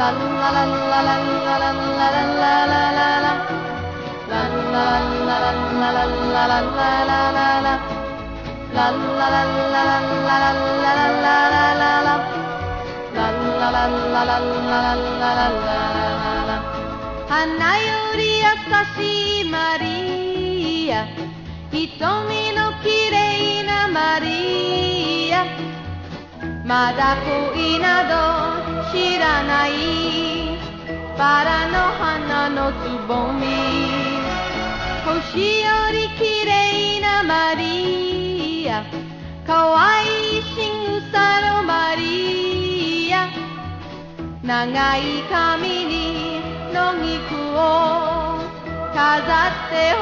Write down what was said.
花より優しいマリア、瞳のきれいなマリア、まだ恋など知らないバラの花のつぼみ、星よりきれいなマリア、かわいい仕草のマリア、長い髪に野菊を飾って